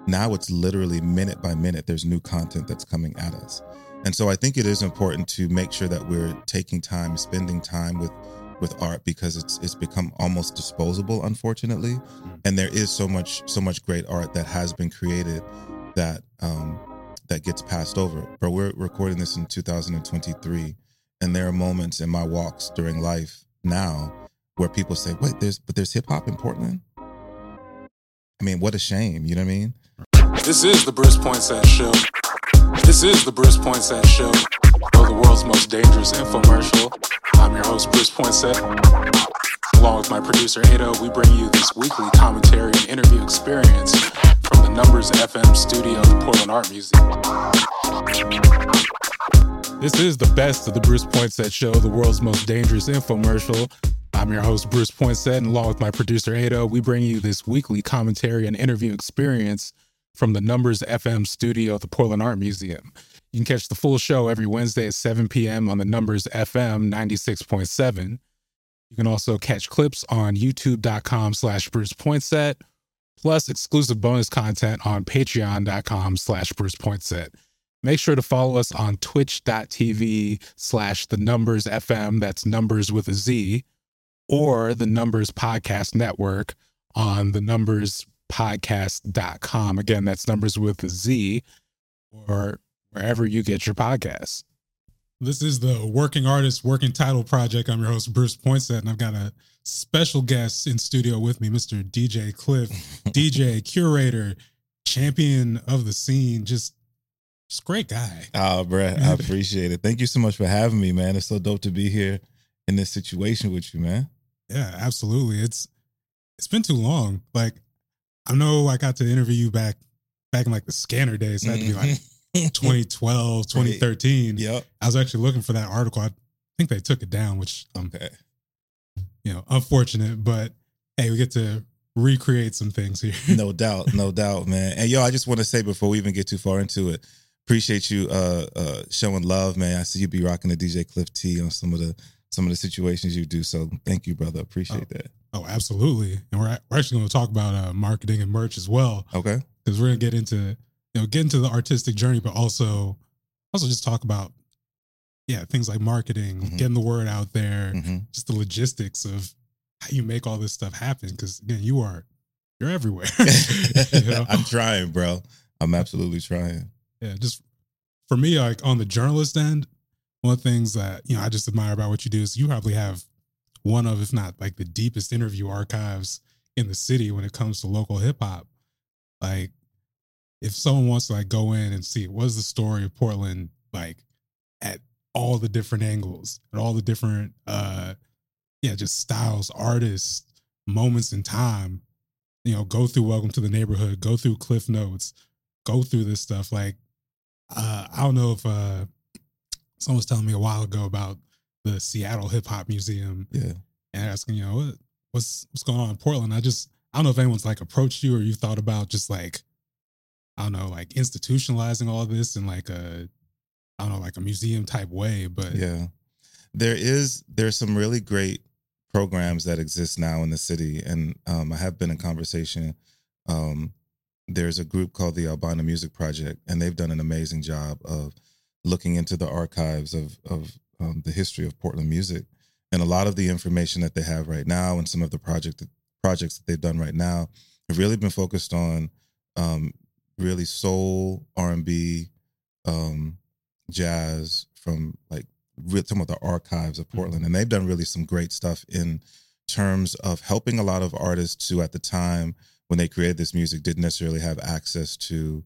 Now it's literally minute by minute, there's new content that's coming at us. And so I think it is important to make sure that we're taking time, spending time with art, because it's become almost disposable, unfortunately. And there is so much great art that has been created that that gets passed over. But we're recording this in 2023, and there are moments in my walks during life now where people say, "Wait, there's hip hop in Portland." I mean, what a shame. You know what I mean? This is the Bruce Poinsett Show. This is the Bruce Poinsett Show, the world's most dangerous infomercial. I'm your host, Bruce Poinsett. Along with my producer, Ado, we bring you this weekly commentary and interview experience from the Numbers FM studio at the Portland Art Museum. This is the best of the Bruce Poinsett Show, the world's most dangerous infomercial. I'm your host, Bruce Poinsett, and along with my producer, Ado, we bring you this weekly commentary and interview experience from the Numbers FM studio at the Portland Art Museum. You can catch the full show every Wednesday at 7 p.m. on the Numbers FM 96.7. You can also catch clips on youtube.com/Bruce Poinsett, plus exclusive bonus content on patreon.com/Bruce Poinsett. Make sure to follow us on twitch.tv/the Numbers FM, that's numbers with a Z, or the Numbers Podcast Network on the Numbers podcast.com. Again, that's numbers with a Z, or wherever you get your podcasts. This is the Working Artist, Working Title Project. I'm your host, Bruce Poinsett, and I've got a special guest in studio with me, Mr. DJ Cliff, DJ, curator, champion of the scene, just great guy. Oh, Brett, I appreciate it. Thank you so much for having me, man. It's so dope to be here in this situation with you, man. Yeah, absolutely. It's been too long. Like, I know I got to interview you back in like the scanner days. So it had to be like 2012, 2013. Yep. I was actually looking for that article. I think they took it down, which okay, unfortunate, but hey, we get to recreate some things here. No doubt, man. And yo, I just want to say before we even get too far into it, appreciate you showing love, man. I see you be rocking the DJ Cliff T on some of the situations you do. So thank you, brother. Appreciate that. Oh, absolutely. And we're actually going to talk about marketing and merch as well. Okay. Because we're going to get into the artistic journey, but also just talk about, things like marketing, getting the word out there, just the logistics of how you make all this stuff happen. Because again, you're everywhere. I'm trying, bro. I'm absolutely trying. Yeah. Just for me, like on the journalist end, one of the things that, I just admire about what you do is you probably have one of, if not like the deepest interview archives in the city when it comes to local hip hop. Like, if someone wants to like go in and see what is the story of Portland, like at all the different angles, at all the different, just styles, artists, moments in time, go through Welcome to the Neighborhood, go through Cliff Notes, go through this stuff. Like, I don't know if someone was telling me a while ago about the Seattle Hip Hop Museum, and asking, what's going on in Portland. I don't know if anyone's like approached you or you thought about just like, I don't know, like institutionalizing all of this in like a museum type way. But yeah, there's some really great programs that exist now in the city, and I have been in conversation. There's a group called the Albina Music Project, and they've done an amazing job of looking into the archives of the history of Portland music, and a lot of the information that they have right now, and some of the projects that they've done right now, have really been focused on really soul, R&B, jazz, from like some of the archives of Portland, and they've done really some great stuff in terms of helping a lot of artists who, at the time when they created this music, didn't necessarily have access to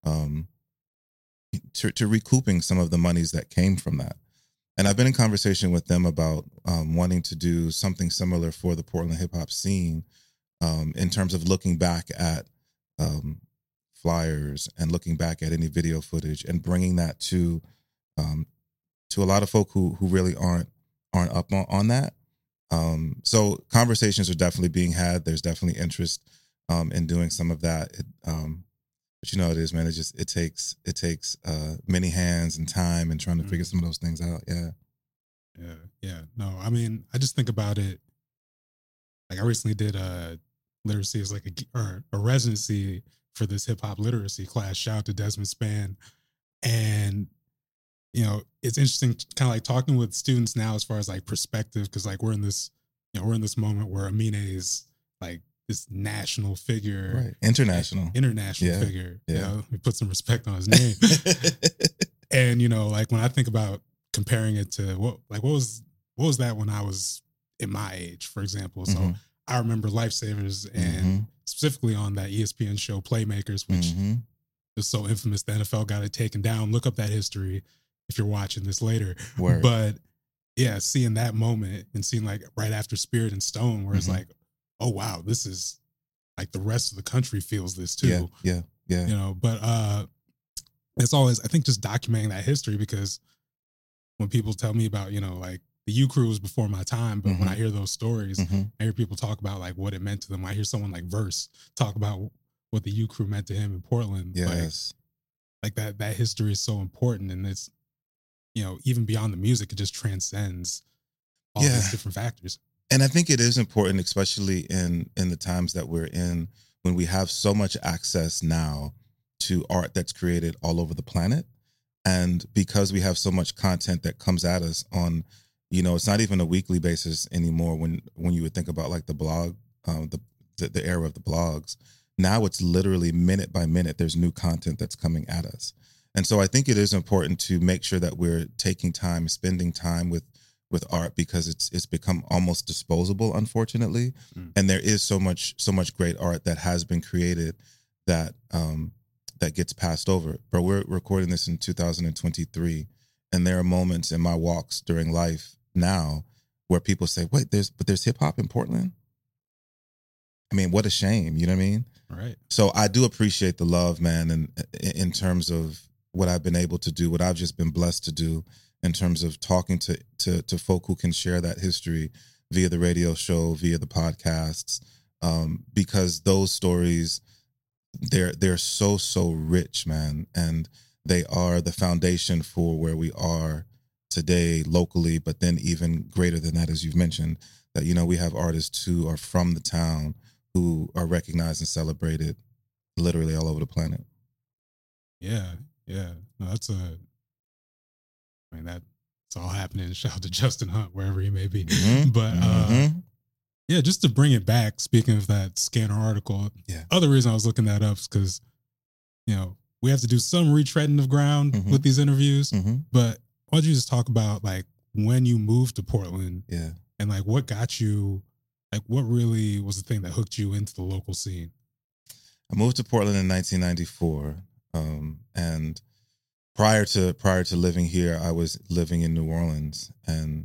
recouping some of the monies that came from that. And I've been in conversation with them about wanting to do something similar for the Portland hip hop scene, in terms of looking back at flyers and looking back at any video footage and bringing that to a lot of folk who really aren't up on that. So conversations are definitely being had. There's definitely interest in doing some of that. But you know, it is, man. It takes many hands and time and trying to figure some of those things out. Yeah. No, I mean, I just think about it. Like, I recently did literacy as like a residency for this hip hop literacy class. Shout out to Desmond Spann. And it's interesting kind of like talking with students now as far as like perspective, because like we're in this moment where Amine is like this national figure, right? International figure. We put some respect on his name. And like when I think about comparing it to what was that when I was in my age, for example. So I remember Lifesavers, and specifically on that ESPN show Playmakers, which was so infamous the NFL got it taken down. Look up that history if you're watching this later. Word. But yeah, seeing that moment and seeing like right after Spirit and Stone, where it's like, oh wow, this is like the rest of the country feels this too. Yeah. But it's always, I think, just documenting that history, because when people tell me about, like the U Crew was before my time, but when I hear those stories, I hear people talk about like what it meant to them. I hear someone like Verse talk about what the U Crew meant to him in Portland. Yes. Like that history is so important, and it's, even beyond the music, it just transcends all these different factors. And I think it is important, especially in the times that we're in, when we have so much access now to art that's created all over the planet. And because we have so much content that comes at us on, it's not even a weekly basis anymore when you would think about like the blog, the era of the blogs. Now it's literally minute by minute, there's new content that's coming at us. And so I think it is important to make sure that we're taking time, spending time with art, because it's become almost disposable, unfortunately. And there is so much great art that has been created that that gets passed over. But we're recording this in 2023, and there are moments in my walks during life now where people say, "Wait, there's hip hop in Portland." I mean, what a shame, you know what I mean? Right. So I do appreciate the love, man, and in terms of what I've been able to do, what I've just been blessed to do, in terms of talking to folk who can share that history via the radio show, via the podcasts, because those stories, they're so rich, man, and they are the foundation for where we are today locally, but then even greater than that, as you've mentioned, that we have artists who are from the town who are recognized and celebrated literally all over the planet. Yeah. No, that's all happening. Shout out to Justin Hunt, wherever he may be. But yeah, just to bring it back, speaking of that Scanner article, other reason I was looking that up is because, we have to do some retreading of ground with these interviews. But why don't you just talk about like when you moved to Portland and like what got you, like what really was the thing that hooked you into the local scene? I moved to Portland in 1994. And prior to living here, I was living in New Orleans, and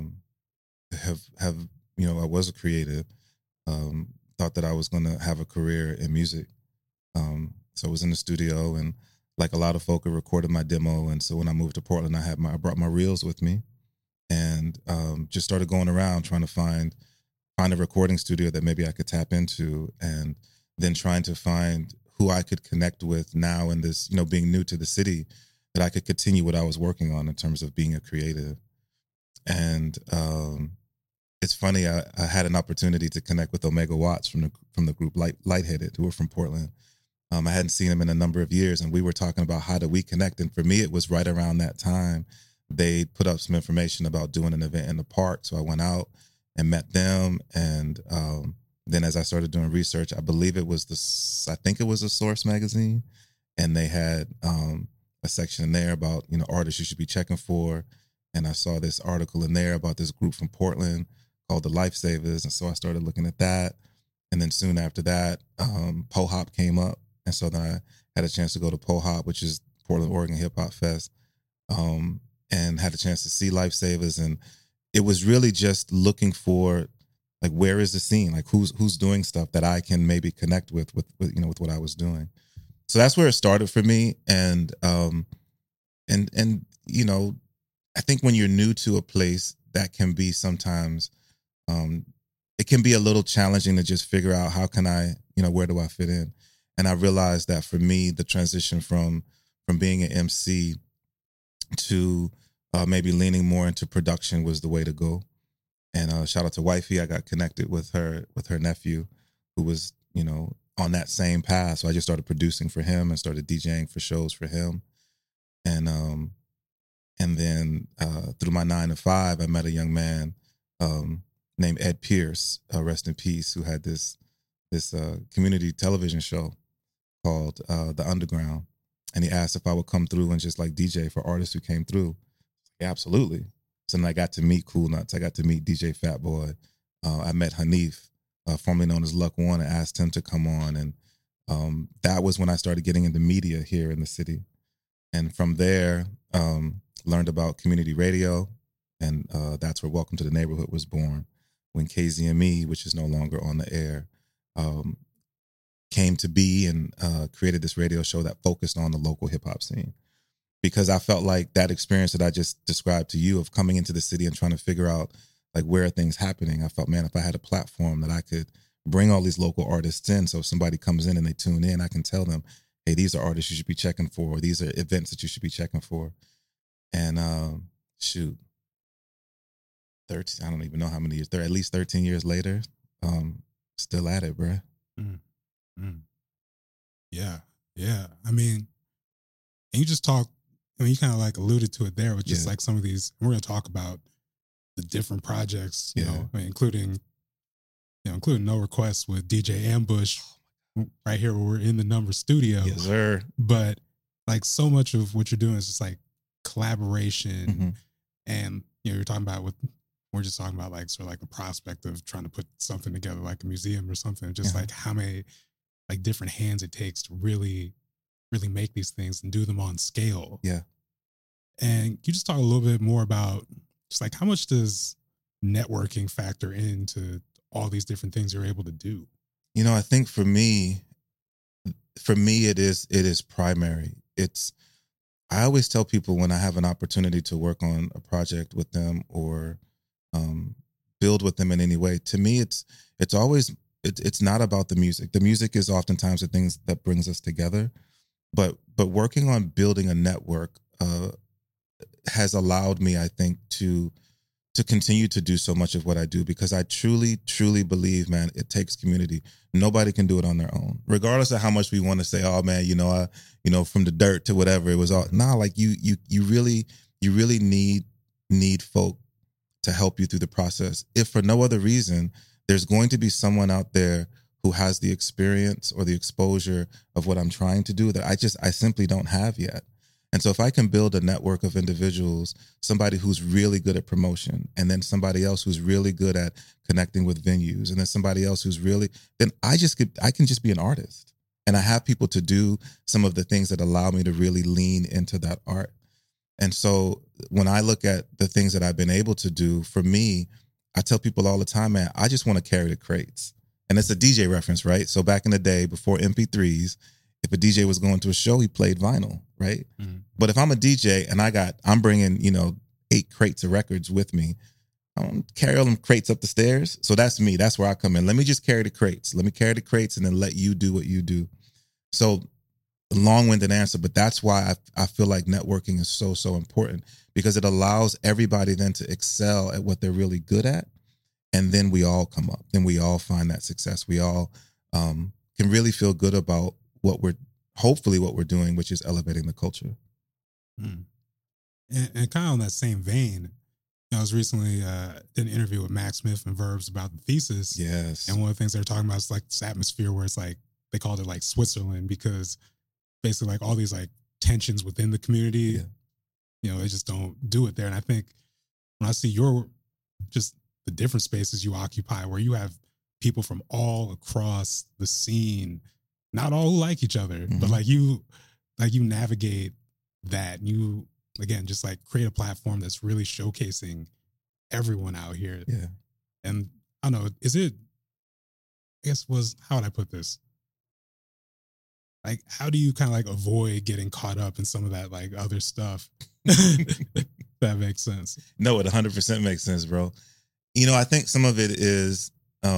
I was a creative. Thought that I was going to have a career in music. So I was in the studio, and like a lot of folk, I recorded my demo. And so when I moved to Portland, I brought my reels with me, and just started going around trying to find a recording studio that maybe I could tap into, and then trying to find who I could connect with now in this, being new to the city, that I could continue what I was working on in terms of being a creative. And it's funny, I had an opportunity to connect with Omega Watts from the group Lightheaded, who were from Portland. I hadn't seen him in a number of years, and we were talking about how do we connect. And for me, it was right around that time they put up some information about doing an event in the park. So I went out and met them, and then as I started doing research, I believe it was the Source magazine, and they had a section in there about artists you should be checking for, and I saw this article in there about this group from Portland called the Lifesavers, and so I started looking at that, and then soon after that, PoHop came up, and so then I had a chance to go to PoHop, which is Portland, Oregon Hip Hop Fest, and had a chance to see Lifesavers, and it was really just looking for, like, where is the scene? Like, who's doing stuff that I can maybe connect with what I was doing. So that's where it started for me. And I think when you're new to a place, that can be sometimes, it can be a little challenging to just figure out how can I, where do I fit in? And I realized that for me, the transition from being an MC to maybe leaning more into production was the way to go. And shout out to Wifey. I got connected with her nephew, who was, on that same path. So I just started producing for him and started DJing for shows for him. And then through my 9 to 5, I met a young man named Ed Pierce, rest in peace, who had this community television show called The Underground. And he asked if I would come through and just like DJ for artists who came through. Yeah, absolutely. So then I got to meet Cool Nuts. I got to meet DJ Fat Boy. I met Hanif, formerly known as Luck One, and asked him to come on. And that was when I started getting into media here in the city. And from there, learned about community radio. And that's where Welcome to the Neighborhood was born. When KZME, which is no longer on the air, came to be and created this radio show that focused on the local hip hop scene. Because I felt like that experience that I just described to you of coming into the city and trying to figure out like where are things happening, I felt, man, if I had a platform that I could bring all these local artists in, so if somebody comes in and they tune in, I can tell them, hey, these are artists you should be checking for, or these are events that you should be checking for. And shoot, 13, I don't even know how many years, at least 13 years later, still at it, bruh. Yeah. I mean, and you just talk, I mean, you kind of like alluded to it there with just like some of these, we're going to talk about the different projects, you know, I mean, including No Request with DJ Ambush right here where we're in the Number studio. Yes, sir. But like so much of what you're doing is just like collaboration. And, you know, we're just talking about like sort of like the prospect of trying to put something together like a museum or something, just like how many like different hands it takes to really make these things and do them on scale. Yeah. And you just talk a little bit more about just like how much does networking factor into all these different things you're able to do? You know, I think for me it is primary. I always tell people when I have an opportunity to work on a project with them or build with them in any way, to me it's always it's not about the music. The music is oftentimes the things that brings us together. But working on building a network has allowed me, I think, to continue to do so much of what I do, because I truly, truly believe, man, it takes community. Nobody can do it on their own, regardless of how much we want to say, oh man, from the dirt to whatever, it was all, like you really need folk to help you through the process. If for no other reason, there's going to be someone out there who has the experience or the exposure of what I'm trying to do that I simply don't have yet. And so if I can build a network of individuals, somebody who's really good at promotion, and then somebody else who's really good at connecting with venues, and then somebody else who's really, then I can just be an artist. And I have people to do some of the things that allow me to really lean into that art. And so when I look at the things that I've been able to do, for me, I tell people all the time, man, I just want to carry the crates. And it's a DJ reference, right? So back in the day, before MP3s, if a DJ was going to a show, he played vinyl, right? But if I'm a DJ and I'm bringing, 8 crates of records with me, I don't carry all them crates up the stairs. So that's me. That's where I come in. Let me just carry the crates. Let me carry the crates and then let you do what you do. So long-winded answer, but that's why I feel like networking is so, so important, because it allows everybody then to excel at what they're really good at. And then we all come up. Then we all find that success. We all can really feel good about hopefully what we're doing, which is elevating the culture. And kind of on that same vein, I was recently did an interview with Max Smith and Verbs about the thesis. Yes. And one of the things they're talking about is like this atmosphere where it's like, they called it like Switzerland, because basically like all these like tensions within the community, they just don't do it there. And I think when I see just the different spaces you occupy, where you have people from all across the scene, not all who like each other, but like you navigate that, and you, again, just like create a platform that's really showcasing everyone out here. Yeah. And I don't know, how would I put this? Like, how do you kind of like avoid getting caught up in some of that like other stuff? That makes sense. No, it 100% makes sense, bro. I think some of it is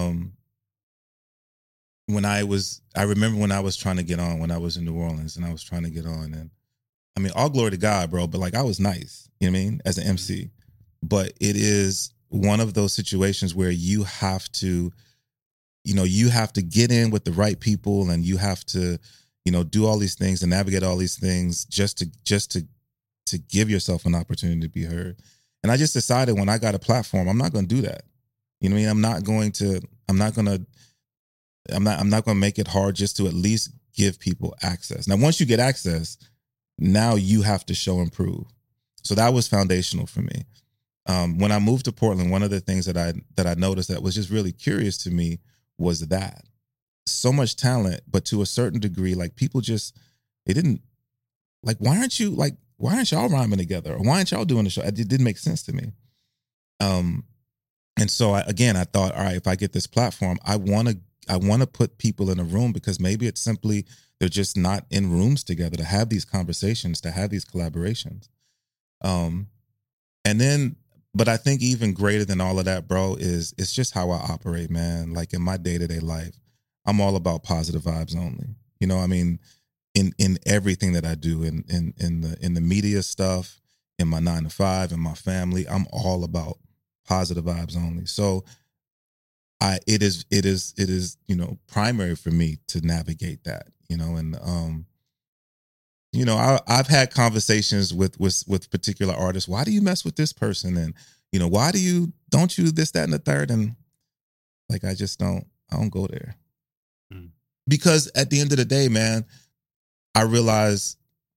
I remember when I was trying to get on, when I was in New Orleans and I was trying to get on, and I mean, all glory to God, bro, but like I was nice, you know what I mean, as an MC. But it is one of those situations where you have to you have to get in with the right people, and you have to, do all these things and navigate all these things just to give yourself an opportunity to be heard. And I just decided when I got a platform, I'm not going to do that. You know what I mean? I'm not going to make it hard just to at least give people access. Now, once you get access, now you have to show and prove. So that was foundational for me. When I moved to Portland, one of the things that I noticed that was just really curious to me was that so much talent, but to a certain degree, like people they didn't like, why aren't y'all rhyming together? Or why aren't y'all doing the show? It didn't make sense to me. And so I thought, all right, if I get this platform, I want to put people in a room, because maybe it's simply they're just not in rooms together to have these conversations, to have these collaborations. But I think even greater than all of that, bro, it's just how I operate, man. Like in my day-to-day life, I'm all about positive vibes only. I mean, in everything that I do, in the media stuff, in my 9 to 5, in my family, I'm all about positive vibes only. So it is primary for me to navigate that, and I've had conversations with particular artists. Why do you mess with this person? And why don't you this, that, and the third? And like, I don't go there. Because at the end of the day, man, I realize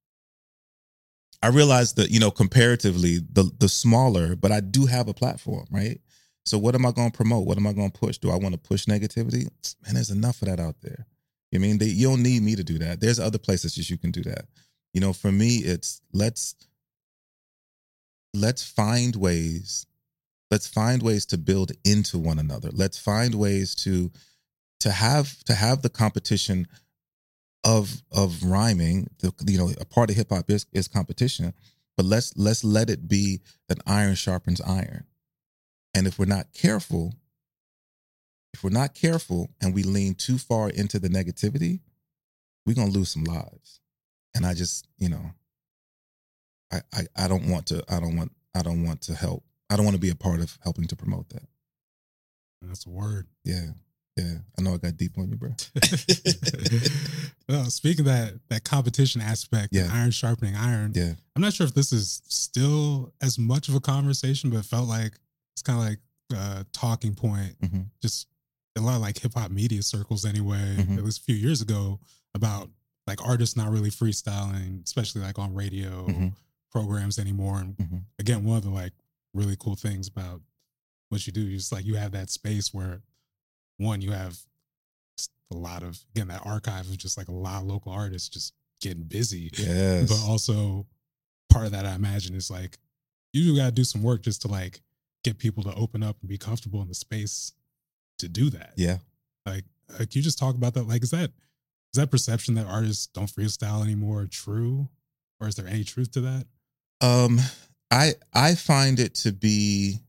that, comparatively, the smaller, but I do have a platform, right? So what am I going to promote? What am I going to push? Do I want to push negativity? Man, there's enough of that out there. I mean, you don't need me to do that. There's other places that you can do that. For me, it's let's find ways to build into one another. Let's find ways to have the competition of rhyming. A part of hip hop is competition, but let's let it be that iron sharpens iron. And if we're not careful and we lean too far into the negativity, we're gonna lose some lives. And I just, I don't want to help. I don't want to be a part of helping to promote that. That's a word. Yeah. I know I got deep on you, bro. Well, speaking of that competition aspect, iron sharpening iron. Yeah. I'm not sure if this is still as much of a conversation, but it felt like it's kind of like a talking point. Mm-hmm. Just a lot of like hip hop media circles anyway, at least a few years ago, about like artists not really freestyling, especially like on radio programs anymore. And again, one of the like really cool things about what you do is like you have that space where, one, you have a lot of, again, that archive of just like a lot of local artists just getting busy. Yes. But also part of that, I imagine, is like you got to do some work just to like get people to open up and be comfortable in the space to do that. Yeah. Like you just talk about that. Like, is that perception that artists don't freestyle anymore true? Or is there any truth to that? I find it to be,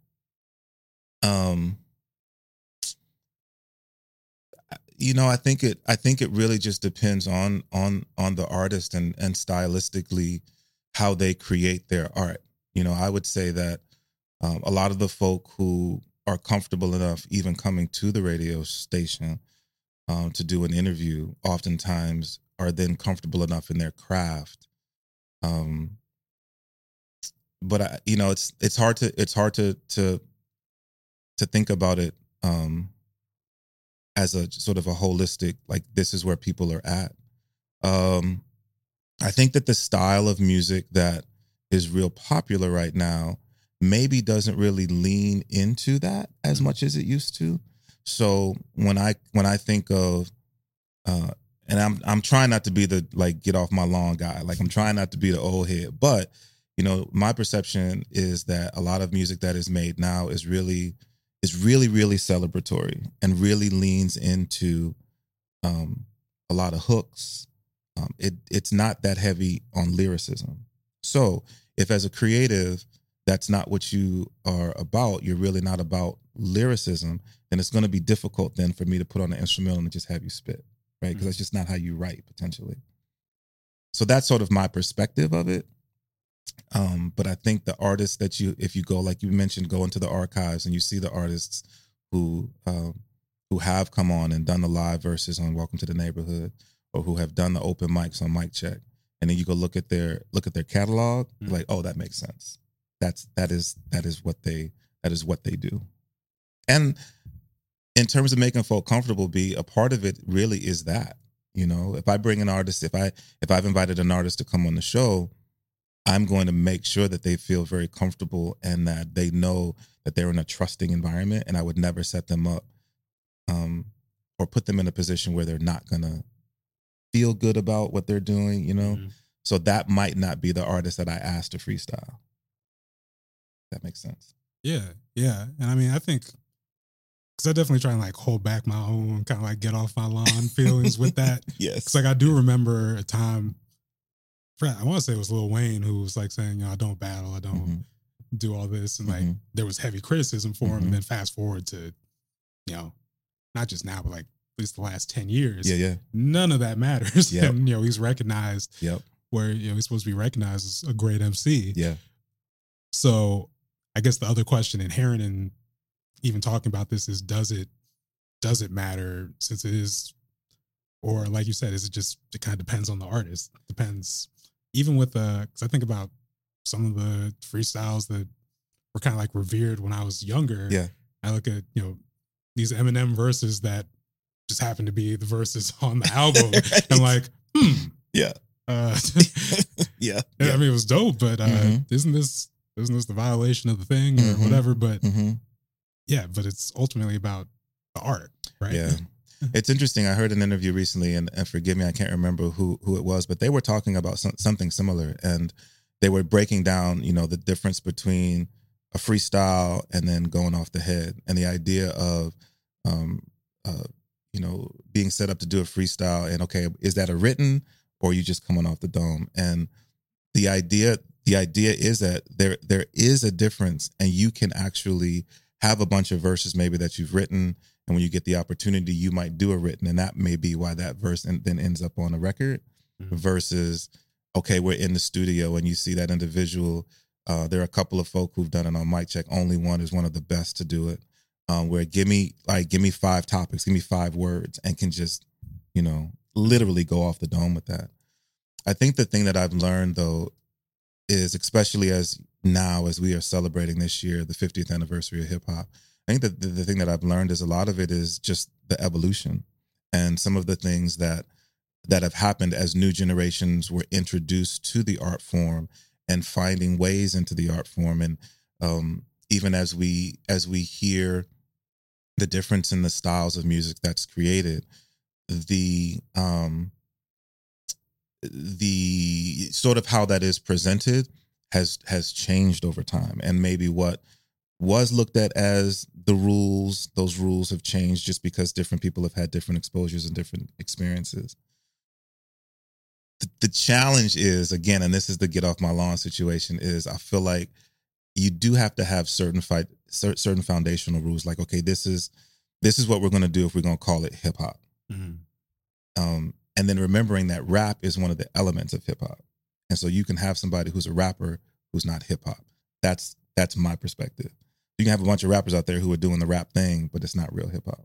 I think it really just depends on the artist and stylistically how they create their art. I would say that a lot of the folk who are comfortable enough even coming to the radio station to do an interview oftentimes are then comfortable enough in their craft. But it's hard to think about it as a sort of a holistic, like, this is where people are at. I think that the style of music that is real popular right now maybe doesn't really lean into that as much as it used to. So when I think of, and I'm trying not to be the like get off my lawn guy, like I'm trying not to be the old head, but my perception is that a lot of music that is made now is really celebratory and really leans into a lot of hooks. It's not that heavy on lyricism. So if as a creative, that's not what you are about, you're really not about lyricism, then it's going to be difficult then for me to put on an instrumental and just have you spit, right? Because that's just not how you write, potentially. So that's sort of my perspective of it. But I think the artists that if you go, like you mentioned, go into the archives and you see the artists who who have come on and done the live verses on Welcome to the Neighborhood, or who have done the open mics on Mic Check, and then you go look at their catalog, you're like, oh, that makes sense. That is what they do. And in terms of making folk comfortable, a part of it really is that, you know, if I bring an artist, if I've invited an artist to come on the show, I'm going to make sure that they feel very comfortable and that they know that they're in a trusting environment, and I would never set them up or put them in a position where they're not going to feel good about what they're doing, you know? So that might not be the artist that I asked to freestyle. That makes sense. Yeah. And I mean, I think, because I definitely try and like hold back my own kind of like get off my lawn feelings with that. Yes. Because like I do remember a time, I want to say it was Lil Wayne who was like saying, you know, I don't battle, I don't do all this. And like there was heavy criticism for him. And then fast forward to, you know, not just now, but like at least the last 10 years. Yeah. None of that matters. Yep. And, you know, he's recognized where, you know, he's supposed to be recognized as a great MC. Yeah. So I guess the other question inherent in even talking about this is, does it matter, since it is, or like you said, it kind of depends on the artist. Depends, even with because I think about some of the freestyles that were kind of like revered when I was younger. Yeah. I look at, you know, these Eminem verses that just happen to be the verses on the album. Right. And like, yeah. Yeah. I mean, it was dope, but isn't this the violation of the thing or whatever? But yeah, but it's ultimately about the art, right? Yeah. It's interesting. I heard an interview recently, and forgive me, I can't remember who it was, but they were talking about something similar, and they were breaking down, you know, the difference between a freestyle and then going off the head, and the idea of, you know, being set up to do a freestyle, and okay, is that a written or are you just coming off the dome? And the idea is that there is a difference, and you can actually have a bunch of verses maybe that you've written, and when you get the opportunity, you might do a written, and that may be why that verse then ends up on a record. Versus, okay, we're in the studio and you see that individual. There are a couple of folk who've done it on Mic Check. Only One is one of the best to do it. Where give me 5 topics, give me 5 words, and can just, you know, literally go off the dome with that. I think the thing that I've learned though is, especially as we are celebrating this year, the 50th anniversary of hip hop, I think that the thing that I've learned is a lot of it is just the evolution, and some of the things that have happened as new generations were introduced to the art form and finding ways into the art form. And even as we hear the difference in the styles of music that's created, the sort of how that is presented has changed over time. And maybe what was looked at as the rules, those rules have changed just because different people have had different exposures and different experiences. The challenge is, again, and this is the get off my lawn situation, is I feel like you do have to have certain foundational rules. Like, okay, this is what we're going to do if we're going to call it hip hop. And then remembering that rap is one of the elements of hip hop. And so you can have somebody who's a rapper who's not hip hop. That's my perspective. You can have a bunch of rappers out there who are doing the rap thing, but it's not real hip hop.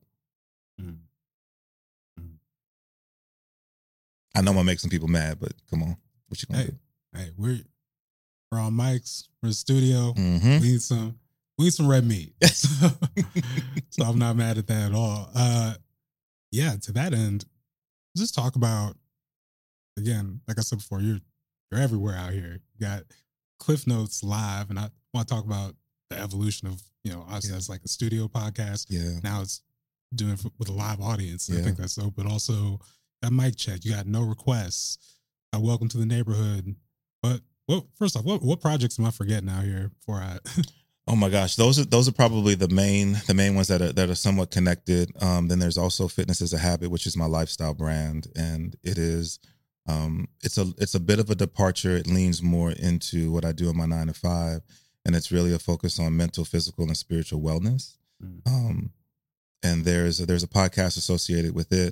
I know I'm gonna make some people mad, but come on, what you gonna do? Hey, we're on mics, we're in the studio. We need some red meat. So I'm not mad at that at all. Yeah, to that end, just talk about, again, like I said before, you're everywhere out here. You got Cliff Notes Live, and I want to talk about the evolution of, you know, us as like a studio podcast. Yeah. Now it's doing it with a live audience. I think that's so, but also that Mic Check. You got No Requests. Welcome to the Neighborhood. But first off, what projects am I forgetting out here before I? Oh my gosh, those are probably the main ones that are somewhat connected. Then there's also Fitness as a Habit, which is my lifestyle brand, and it is it's a bit of a departure. It leans more into what I do in my 9 to 5, and it's really a focus on mental, physical, and spiritual wellness. And there's a podcast associated with it.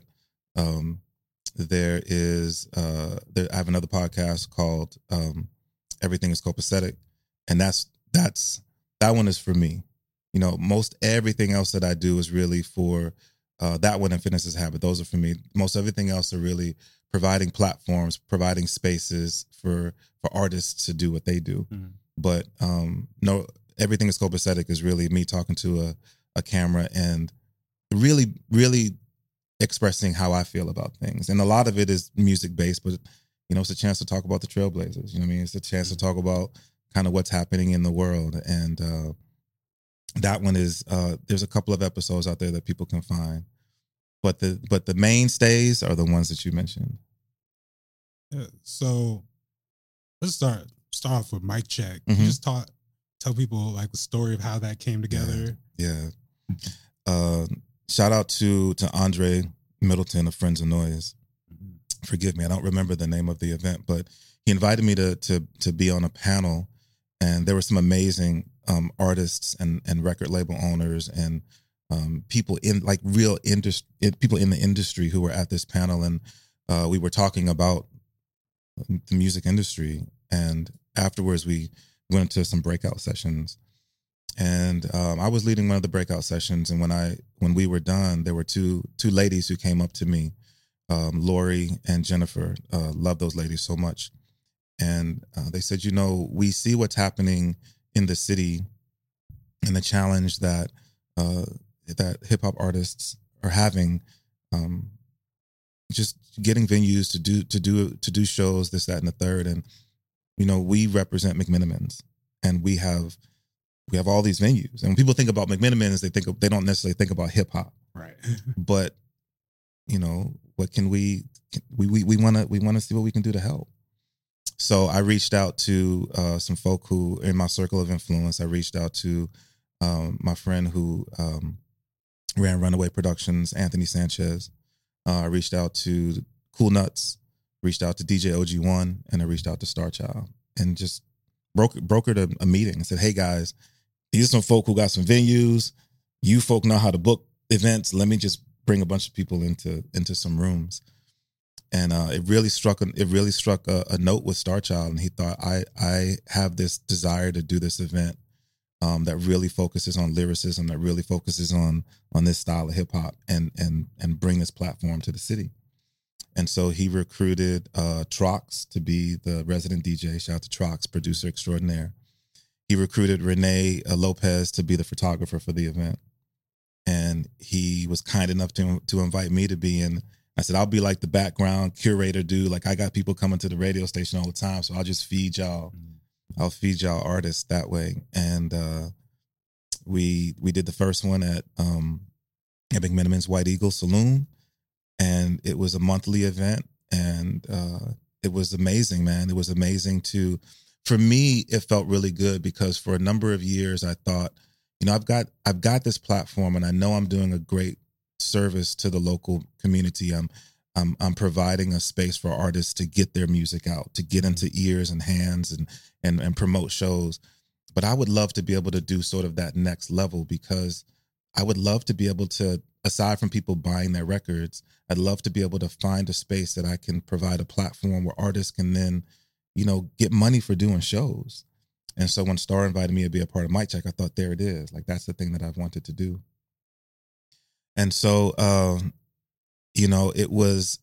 I have another podcast called Everything is Copacetic, and that one is for me. You know, most everything else that I do is really for that one and Fitness Habit. Those are for me. Most everything else are really providing platforms, providing spaces for artists to do what they do. Mm-hmm. But no, everything is copacetic is really me talking to a camera and really, really expressing how I feel about things. And a lot of it is music based, but it's a chance to talk about the Trailblazers. You know what I mean? It's a chance to talk about kind of what's happening in the world. And that one is there's a couple of episodes out there that people can find. But the mainstays are the ones that you mentioned. Yeah, so let's start off with Mic Check. Mm-hmm. You just tell people like the story of how that came together. Yeah. Shout out to Andre Middleton of Friends of Noise. Mm-hmm. Forgive me, I don't remember the name of the event, but he invited me to be on a panel, and there were some amazing artists and record label owners and people in like real people in the industry who were at this panel, and we were talking about the music industry. And afterwards, we went to some breakout sessions, and I was leading one of the breakout sessions. And when we were done, there were two ladies who came up to me, Lori and Jennifer. Love those ladies so much, and they said, we see what's happening in the city and the challenge that hip hop artists are having, just getting venues to do shows, this, that, and the third. And we represent McMenamins, and we have all these venues. And when people think about McMenamins, they don't necessarily think about hip hop, right? But what can we want to see what we can do to help. So I reached out to some folk who in my circle of influence. I reached out to my friend who ran Runaway Productions, Anthony Sanchez. I reached out to Cool Nuts, reached out to DJ OG1, and I reached out to Star Child, and just brokered a meeting and said, hey guys, these are some folk who got some venues. You folk know how to book events. Let me just bring a bunch of people into some rooms. And it really struck a note with Star Child, and he thought, I have this desire to do this event that really focuses on lyricism, that really focuses on this style of hip hop, and bring this platform to the city. And so he recruited Trox to be the resident DJ. Shout out to Trox, producer extraordinaire. He recruited Renee Lopez to be the photographer for the event, and he was kind enough to invite me to be in. I said, I'll be like the background curator dude. Like, I got people coming to the radio station all the time, so I'll just feed y'all. I'll feed y'all artists that way. And we did the first one at McMenamin's White Eagle Saloon, and it was a monthly event, and it was amazing, man. It was amazing for me, it felt really good because for a number of years I thought, I've got this platform, and I know I'm doing a great service to the local community. I'm providing a space for artists to get their music out, to get into ears and hands and promote shows. But I would love to be able to do sort of that next level, because I would love to be able to, aside from people buying their records, I'd love to be able to find a space that I can provide a platform where artists can then, get money for doing shows. And so when Star invited me to be a part of Mic Check, I thought, there it is. Like, that's the thing that I've wanted to do. And so, it was,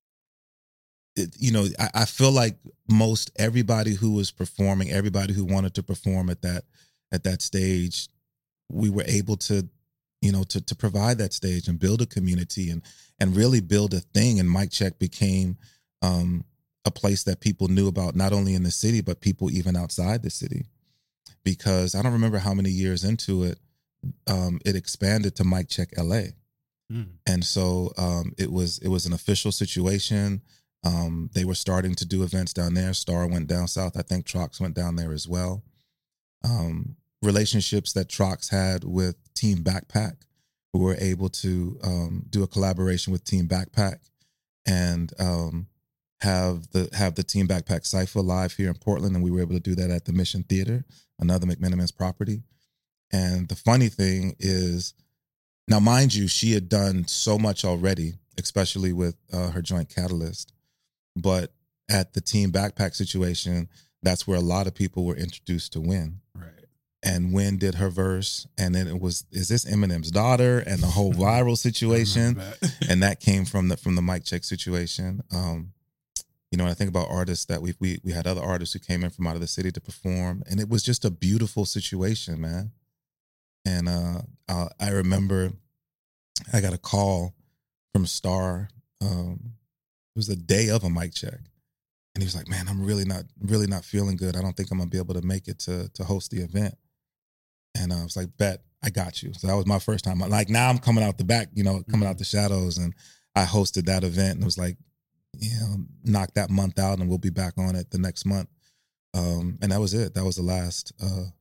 I feel like most everybody who was performing, everybody who wanted to perform at that stage, we were able to, to provide that stage and build a community and really build a thing. And Mic Check became a place that people knew about, not only in the city, but people even outside the city. Because I don't remember how many years into it, it expanded to Mic Check LA. And so it was an official situation. They were starting to do events down there. Star went down south. I think Trox went down there as well. Relationships that Trox had with Team Backpack, who were able to do a collaboration with Team Backpack and have the Team Backpack Cypher live here in Portland. And we were able to do that at the Mission Theater, another McMenamin's property. And the funny thing is, now, mind you, she had done so much already, especially with her joint Catalyst. But at the Team Backpack situation, that's where a lot of people were introduced to Win. Right. and Wynn did her verse, and then it was, is this Eminem's daughter, and the whole viral situation, and that came from the mic check situation. When I think about artists that we had other artists who came in from out of the city to perform, and it was just a beautiful situation, man. And I remember I got a call from Star. It was the day of a mic check. And he was like, man, I'm really not feeling good. I don't think I'm gonna be able to make it to host the event. And I was like, bet, I got you. So that was my first time. Like, now I'm coming out the back, coming out the shadows. And I hosted that event, and it was like, knock that month out, and we'll be back on it the next month. And that was it. That was the last,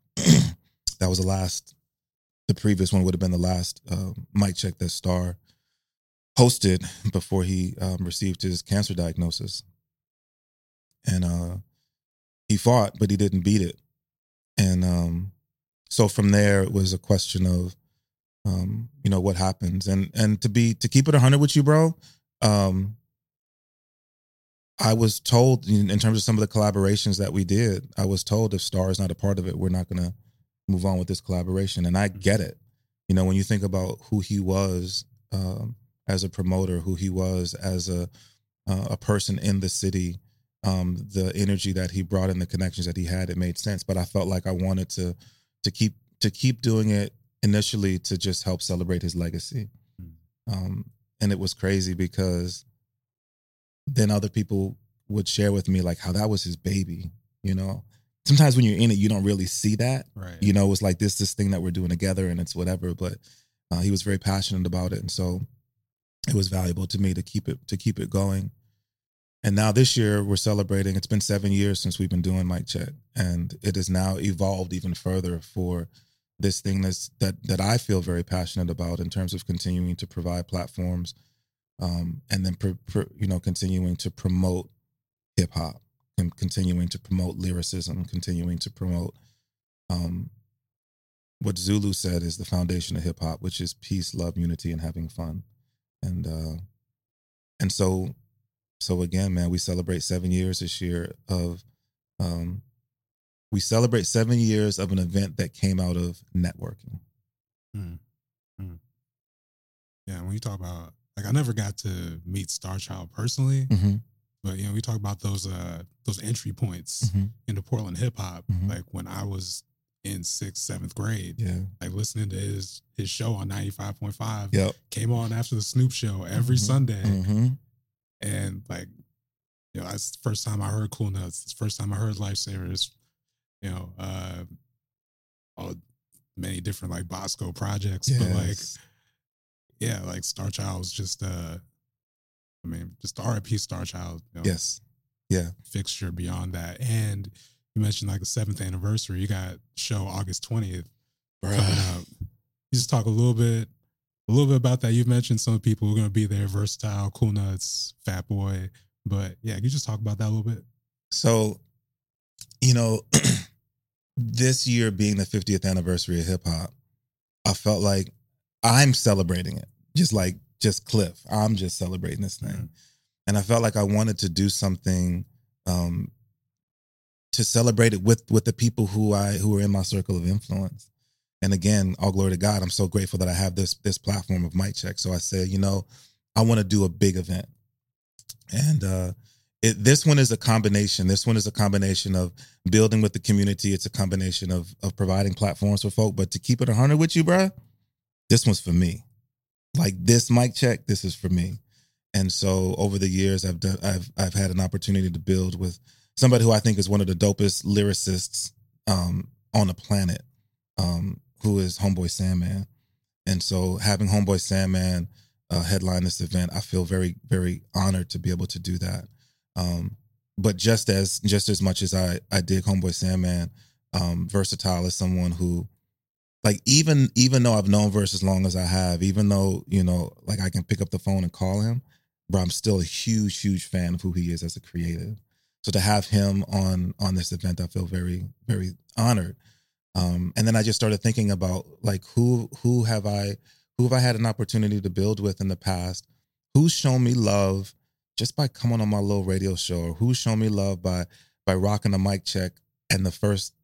the previous one would have been the last mic check that Star hosted before he received his cancer diagnosis. And he fought, but he didn't beat it. And so from there, it was a question of, what happens. And to keep it 100 with you, bro, I was told, in terms of some of the collaborations that we did, I was told if Star is not a part of it, we're not going to move on with this collaboration. And I get it. When you think about who he was as a promoter, who he was as a person in the city, the energy that he brought and the connections that he had, it made sense. But I felt like I wanted to keep doing it initially to just help celebrate his legacy. And it was crazy because then other people would share with me like how that was his baby. Sometimes when you're in it, you don't really see that. Right. It's like this thing that we're doing together, and it's whatever. But he was very passionate about it, and so it was valuable to me to keep it going. And now this year we're celebrating. It's been 7 years since we've been doing Mic Check, and it has now evolved even further for this thing that I feel very passionate about in terms of continuing to provide platforms, and then continuing to promote hip hop, and continuing to promote lyricism, continuing to promote what Zulu said is the foundation of hip hop, which is peace, love, unity, and having fun. And so again, man, we celebrate 7 years this year of we celebrate 7 years of an event that came out of networking. Yeah, when you talk about, like, I never got to meet Star Child personally, but we talk about those entry points into Portland hip hop. Like when I was in 6th, 7th grade, like listening to his show on 95.5, came on after the Snoop show every Sunday. And like, that's the first time I heard Cool Nuts. It's the first time I heard Lifesavers. All many different like Bosco projects, but like Star Child was just just RIP Star Child. Yes, yeah, fixture beyond that. And you mentioned like the 7th anniversary. You got show August 20th coming up. You just talk a little bit about that. You've mentioned some people who are going to be there: Versatile, Cool Nuts, Fat Boy. But yeah, can you just talk about that a little bit? So, this year being the 50th anniversary of hip hop, I felt like I'm celebrating it. Just Cliff. I'm just celebrating this thing. And I felt like I wanted to do something to celebrate it with the people who are in my circle of influence. And again, all glory to God, I'm so grateful that I have this platform of Mic Check. So I said, I want to do a big event. And this one is a combination. This one is a combination of building with the community. It's a combination of providing platforms for folk. But to keep it 100 with you, bro, this one's for me. Like this Mic Check, this is for me. And so over the years, I've had an opportunity to build with somebody who I think is one of the dopest lyricists on the planet, who is Homeboy Sandman. And so having Homeboy Sandman headline this event, I feel very, very honored to be able to do that. But just as much as I dig Homeboy Sandman, Versatile is someone who, like, even though I've known Verse as long as I have, even though, like I can pick up the phone and call him, but I'm still a huge, huge fan of who he is as a creative. So to have him on this event, I feel very, very honored. And then I just started thinking about like who have I had an opportunity to build with in the past? Who's shown me love just by coming on my little radio show, or who's shown me love by rocking a Mic Check and the first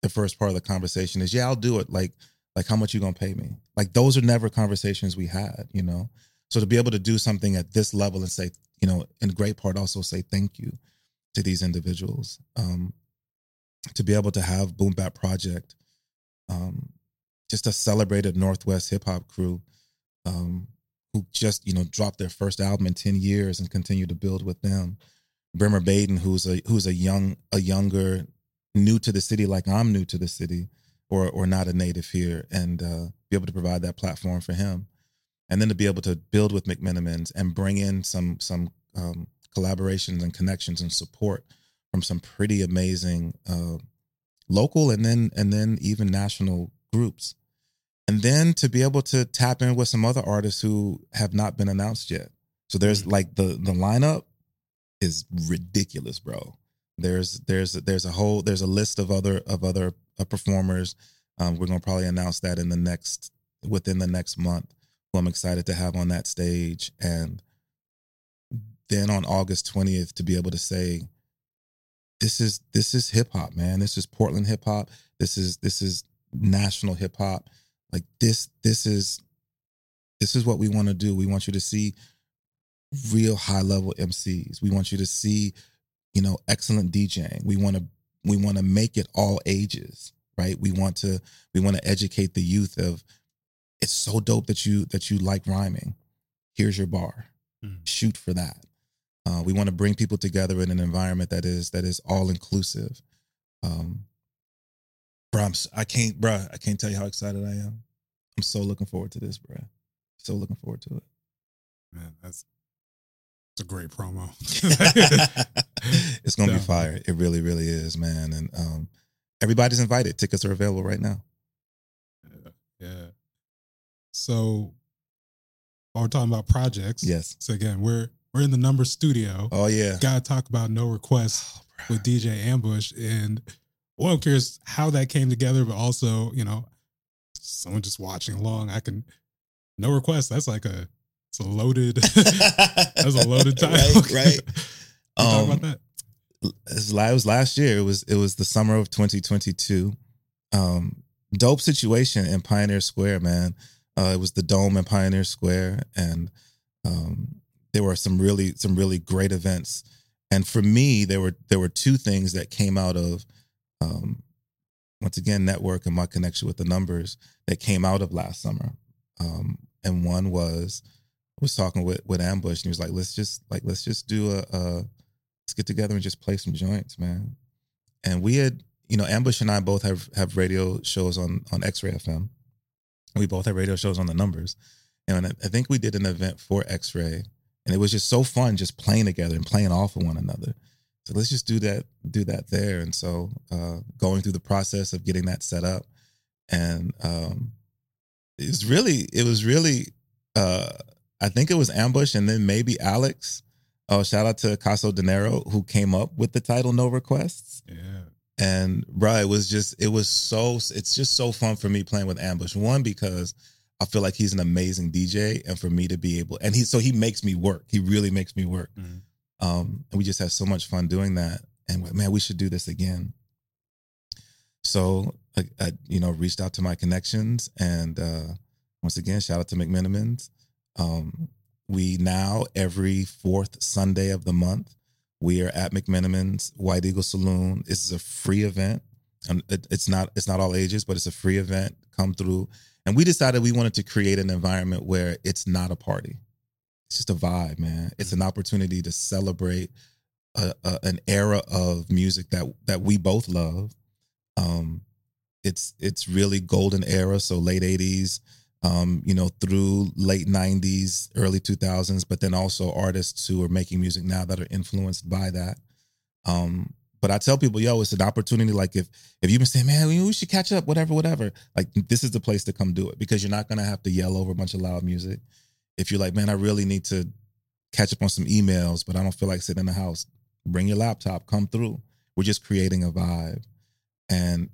the first part of the conversation is, yeah, I'll do it. Like how much you gonna pay me? Like those are never conversations we had, you know? So to be able to do something at this level and say, you know, in great part also say thank you to these individuals. To be able to have Boom Bap Project, just a celebrated Northwest hip hop crew, who just, you know, dropped their first album in 10 years and continue to build with them. Bremer Baden, who's a younger, new to the city, like I'm new to the city, or not a native here, and be able to provide that platform for him, and then to be able to build with McMenamins and bring in some collaborations and connections and support from some pretty amazing local and then even national groups, and then to be able to tap in with some other artists who have not been announced yet. So there's like the lineup is ridiculous, bro. There's a list of other performers. We're gonna probably announce that within the next month, who I'm excited to have on that stage. And then on August 20th to be able to say, this is hip hop, man. This is Portland hip hop. This is national hip hop. Like this is what we want to do. We want you to see real high level MCs. We want you to see, you know, excellent DJing. We want to make it all ages, right? We want to educate the youth of, it's so dope that you like rhyming. Here's your bar. Shoot for that. We want to bring people together in an environment that is all inclusive. I can't tell you how excited I am. I'm so looking forward to this, bro. So looking forward to it. Man, it's a great promo. It's gonna be fire. It really, really is, man. And everybody's invited. Tickets are available right now. Yeah. So while we're talking about projects, yes. So again, we're in the Number Studio. Oh yeah. Gotta talk about No Request with DJ Ambush. And well, I'm curious how that came together, but also, you know, someone just watching along, No Request, that's like it's a loaded that's a loaded title. Right. Talk about that. It was last year. It was the summer of 2022. Dope situation in Pioneer Square, man. It was the Dome in Pioneer Square, and there were some really great events. And for me, there were two things that came out of once again network and my connection with the numbers that came out of last summer. And one was, I was talking with Ambush, and he was like, let's just do let's get together and just play some joints, man. And we had, you know, Ambush and I both have radio shows on X-Ray FM. We both have radio shows on the numbers. And I think we did an event for X-Ray, and it was just so fun just playing together and playing off of one another. So let's just do that there. And so going through the process of getting that set up, and it was really I think it was Ambush and then maybe Alex. Shout out to Caso Dinero, who came up with the title No Requests. Yeah. And bro, it's just so fun for me playing with Ambush. One, because I feel like he's an amazing DJ, and for me to be able, and he makes me work. He really makes me work. Mm-hmm. And we just had so much fun doing that. And man, we should do this again. So I reached out to my connections, and once again, shout out to McMenamins. We now, every fourth Sunday of the month, we are at McMenamins White Eagle Saloon. This is a free event. It's not all ages, but it's a free event. Come through. And we decided we wanted to create an environment where it's not a party. It's just a vibe, man. It's an opportunity to celebrate an era of music that we both love. It's really golden era, so late 80s, through late 90s, early 2000s, but then also artists who are making music now that are influenced by that. But I tell people, it's an opportunity. Like if you've been saying, man, we should catch up, whatever. Like this is the place to come do it, because you're not going to have to yell over a bunch of loud music. If you're like, man, I really need to catch up on some emails, but I don't feel like sitting in the house, bring your laptop, come through. We're just creating a vibe. And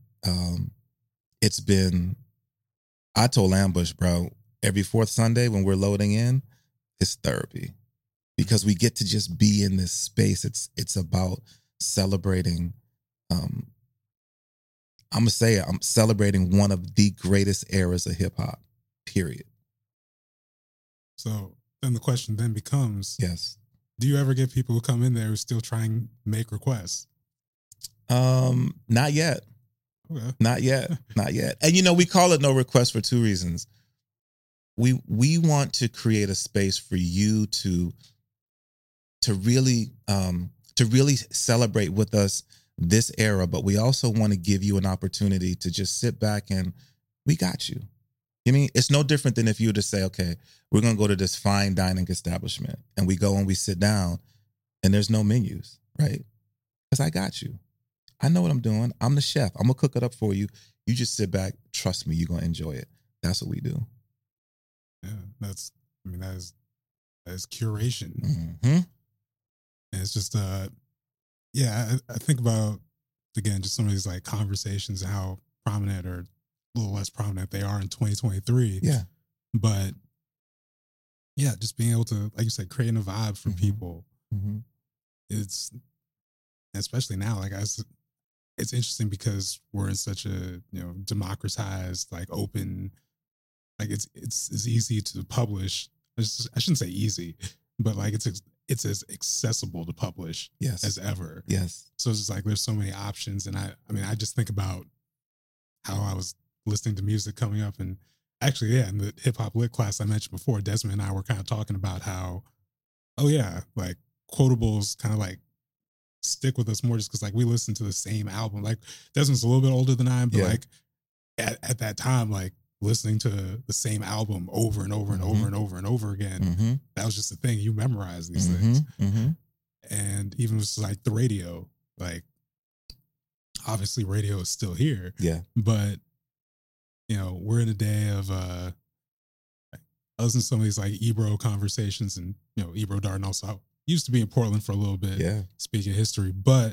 I told Ambush, bro, every fourth Sunday when we're loading in, it's therapy, because we get to just be in this space. It's about celebrating I'm gonna say it, I'm celebrating one of the greatest eras of hip hop. Period. So then the question then becomes, Yes. do you ever get people who come in there who still try and make requests? Not yet. Okay. Not yet. Not yet. And we call it no request for two reasons. We want to create a space for you to really celebrate with us this era, but we also want to give you an opportunity to just sit back and we got you. I mean, it's no different than if you were to say, okay, we're going to go to this fine dining establishment and we go and we sit down and there's no menus, right? Because I got you. I know what I'm doing. I'm the chef. I'm going to cook it up for you. You just sit back. Trust me, you're going to enjoy it. That's what we do. Yeah, that is curation. Mm-hmm. And it's just, I think about, again, just some of these like conversations and how prominent or a little less prominent they are in 2023. Yeah. But yeah, just being able to, like you said, creating a vibe for people. Mm-hmm. It's, especially now, like it's interesting because we're in such a, democratized, like open, like it's easy to publish. I shouldn't say easy, but like it's as accessible to publish as ever. Yes. So it's just like there's so many options, and I just think about how I was listening to music coming up, and actually, yeah, in the hip hop lit class I mentioned before, Desmond and I were kind of talking about how, like quotables kind of like stick with us more just because like we listen to the same album. Like Desmond's a little bit older than I am, but like at that time, like listening to the same album over and over and over and over and over again, that was just the thing. You memorize these things. And even with like the radio, like obviously radio is still here. Yeah. But we're in a day of I listen to some of these like Ebro conversations, and Ebro Darden also used to be in Portland for a little bit, speaking of history, but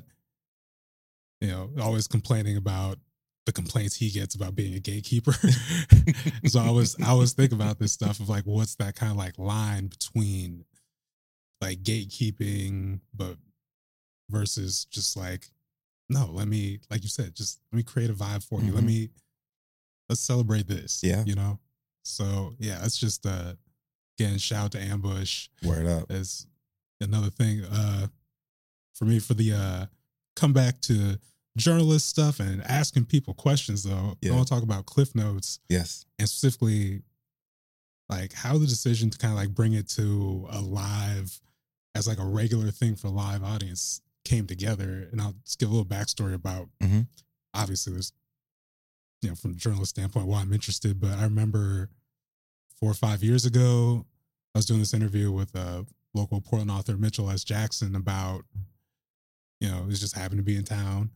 always complaining about the complaints he gets about being a gatekeeper. So I always think about this stuff of like, what's that kind of like line between like gatekeeping, but versus just like, no, let me, like you said, just let me create a vibe for you. Let's celebrate this. Yeah. So yeah, it's just again, shout out to Ambush. Word up. As another thing for me, for the comeback to journalist stuff and asking people questions, though. I want to talk about Cliff Notes. Yes. And specifically, like how the decision to kind of like bring it to a live, as like a regular thing for a live audience came together. And I'll just give a little backstory about, obviously there's, from a journalist standpoint, why I'm interested. But I remember 4 or 5 years ago, I was doing this interview with a local Portland author, Mitchell S. Jackson, about, he was just happened to be in town.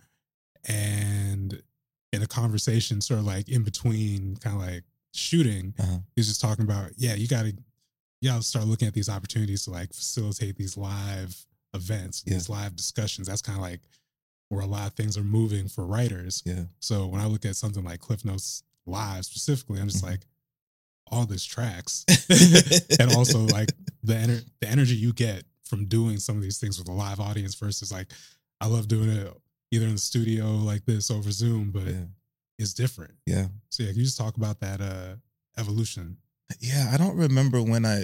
And in a conversation sort of like in between kind of like shooting, he's just talking about, you gotta start looking at these opportunities to like facilitate these live events, these live discussions. That's kind of like where a lot of things are moving for writers. Yeah. So when I look at something like Cliff Notes Live specifically, I'm just like, all this tracks. And also like the energy you get from doing some of these things with a live audience versus like, I love doing it either in the studio like this over Zoom, but it's different. Yeah. So can you just talk about that evolution? Yeah, I don't remember when I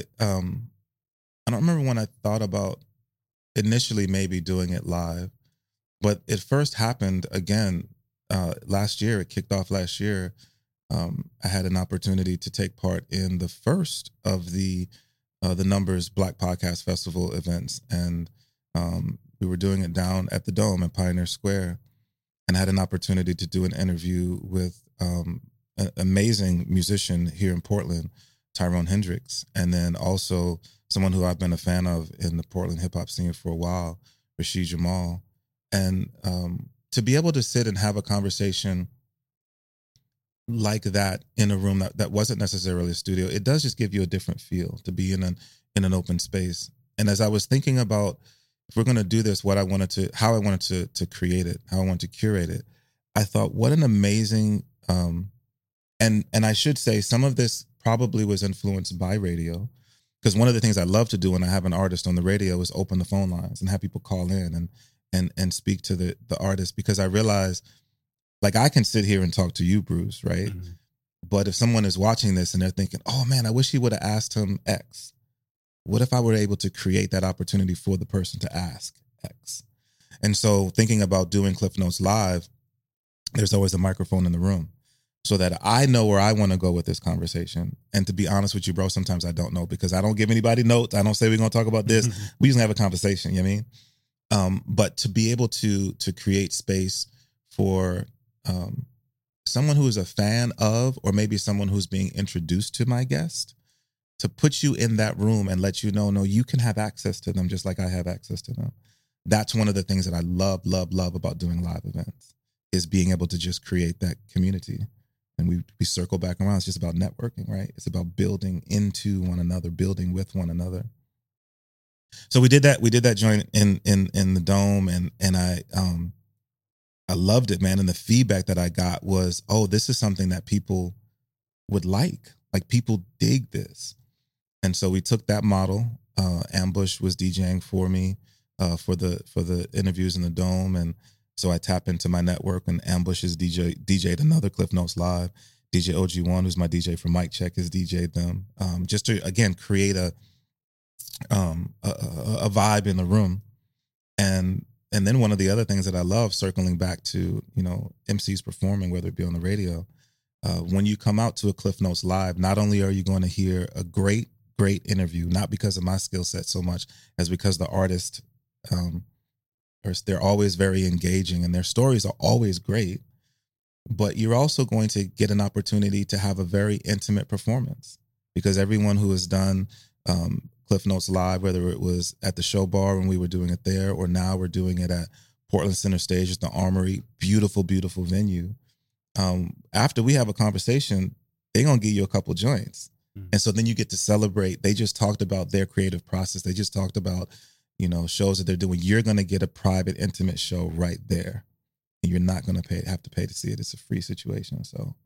thought about initially maybe doing it live, but it first happened again last year. It kicked off last year. I had an opportunity to take part in the first of the Numbers Black Podcast Festival events, and we were doing it down at the Dome in Pioneer Square, and had an opportunity to do an interview with an amazing musician here in Portland, Tyrone Hendricks, and then also someone who I've been a fan of in the Portland hip hop scene for a while, Rashid Jamal. And to be able to sit and have a conversation like that in a room that wasn't necessarily a studio, it does just give you a different feel to be in an open space. And as I was thinking about, if we're going to do this, how I wanted to create it, how I wanted to curate it, I thought, what an amazing, and I should say some of this probably was influenced by radio, because one of the things I love to do when I have an artist on the radio is open the phone lines and have people call in and speak to the artist, because I realize Like I can sit here and talk to you, Bruce, right? Mm-hmm. But if someone is watching this and they're thinking, oh man, I wish he would have asked him X. What if I were able to create that opportunity for the person to ask X? And so thinking about doing Cliff Notes Live, there's always a microphone in the room so that I know where I want to go with this conversation. And to be honest with you, bro, sometimes I don't know because I don't give anybody notes. I don't say we're going to talk about this. We usually have a conversation, you know what I mean? But to be able to create space for someone who is a fan of, or maybe someone who's being introduced to my guest, to put you in that room and let you know, no, you can have access to them just like I have access to them. That's one of the things that I love about doing live events, is being able to just create that community. And we circle back around. It's just about networking, right? It's about building into one another, building with one another. So we did that. We did that joint in the Dome, and I loved it, man. And the feedback that I got was, oh, this is something that people would like. Like people dig this. And so we took that model. Ambush was DJing for me for the interviews in the Dome, and so I tap into my network, and Ambush is DJ'd another Cliff Notes Live. DJ OG1, who's my DJ for Mic Check, has DJ'd them. Just to again create a vibe in the room. And then one of the other things that I love, circling back to, you know, MCs performing, whether it be on the radio, when you come out to a Cliff Notes Live, not only are you going to hear a great interview, not because of my skill set so much as because the artist, they're always very engaging and their stories are always great, but you're also going to get an opportunity to have a very intimate performance, because everyone who has done Cliff Notes Live, whether it was at the Show Bar when we were doing it there, or now we're doing it at Portland Center Stage at the Armory, beautiful venue. After we have a conversation, they're going to give you a couple joints. And so then you get to celebrate. They just talked about their creative process. They just talked about, you know, shows that they're doing. You're going to get a private, intimate show right there. And you're not going to have to pay to see it. It's a free situation. So